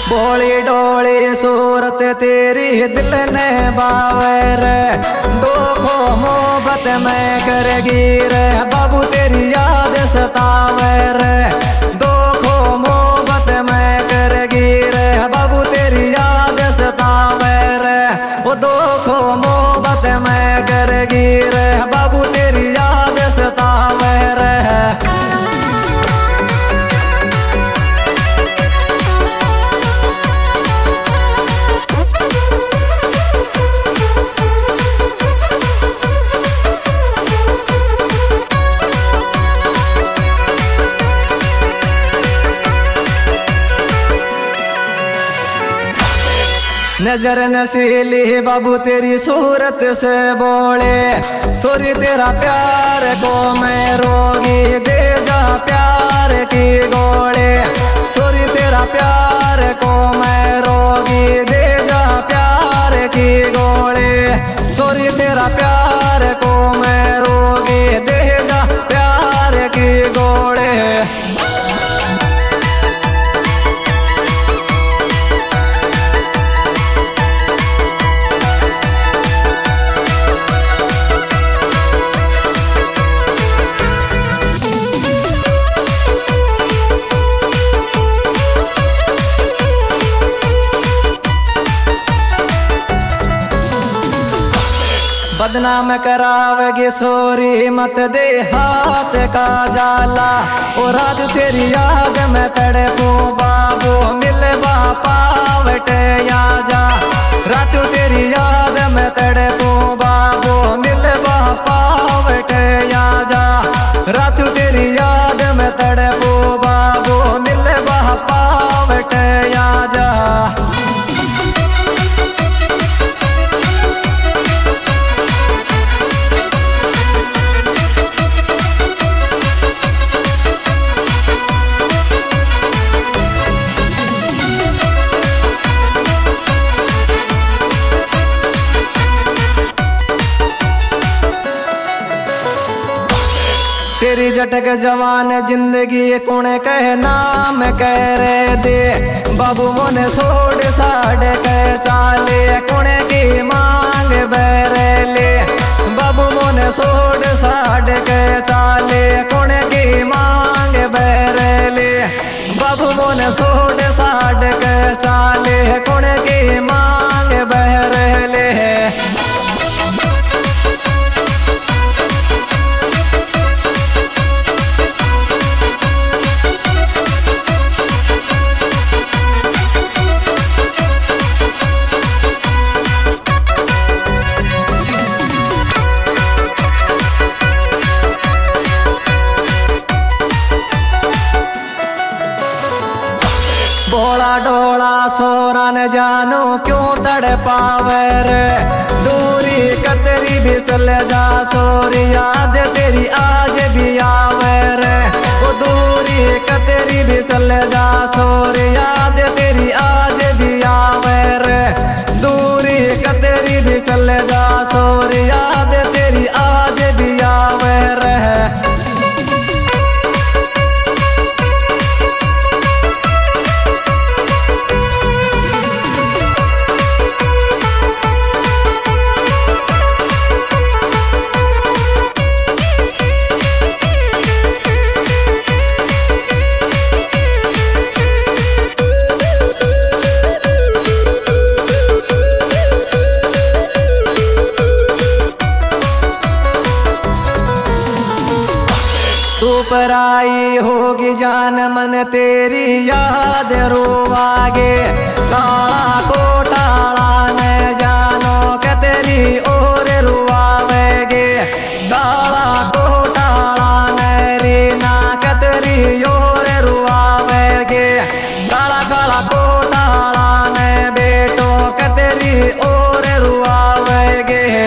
बोली डोली सूरत तेरी दिल ने बावर दुखो मोहब्बत में करेगी रे बाबू तेरी याद सतावर दुखो मोहब्बत में करेगी रे बाबू तेरी याद सतावर वो दुखो मोहब्बत में करेगी रे बाबू तेरी याद सतावर नजर नसीली बाबू तेरी सूरत से बोले सोरी तेरा प्यार को मैं रोगी दे जा प्यार की गोले सोरी तेरा प्यार को मैं रोगी दे जा प्यार की गोले सोरी तेरा प्यार को मैं रोगी दे जा प्यार की गोले बदनाम करावेगी सोरी मत दे हाथ का जाला और रात तेरी याद में तड़पूं बाबू मिल पावट या जा रात तेरी याद में तड़पूं बाबू मिल पावट या जा रात तेरी याद में तड़पूं बाबू मिल पावट या जा तेरी जटक जवान जिंदगी कौन कह नाम कह रे दे बाबू मोने सोड़ साढ़े कह चाले कौन की मांग बरेले बाबू मोने सोड़ साढ़े कह चाले कौन की मांग बरेले बाबू मोने सोड़ साढ़े कह चाले कौन की मांग बरेले बोला डोला सोरा न जानो क्यों तड़ पावर दूरी कतरी भी चल जा सोरी याद तेरी आज भी आवर वो दूरी कतरी भी चल जा सोरी याद तेरी आज भी आवर दूरी कतरी भी चल जा सोरी याद तेरी आज भी आवर तू पराई होगी जान मन तेरी याद रोवागे काला कोट